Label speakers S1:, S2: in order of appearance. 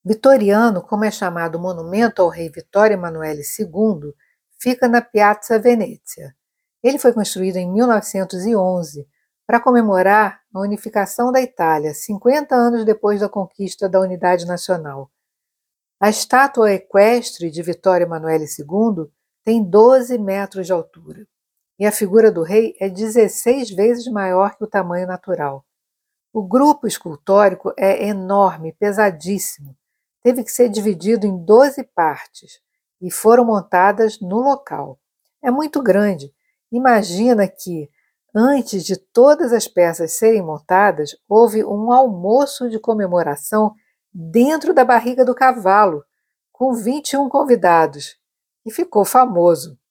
S1: Vitoriano, como é chamado o monumento ao rei Vittorio Emanuele II, fica na Piazza Venezia. Ele foi construído em 1911 para comemorar a unificação da Itália, 50 anos depois da conquista da unidade nacional. A estátua equestre de Vittorio Emanuele II tem 12 metros de altura, e a figura do rei é 16 vezes maior que o tamanho natural. O grupo escultórico é enorme, pesadíssimo. Teve que ser dividido em 12 partes e foram montadas no local. É muito grande. Imagina que, antes de todas as peças serem montadas, houve um almoço de comemoração dentro da barriga do cavalo, com 21 convidados, e ficou famoso.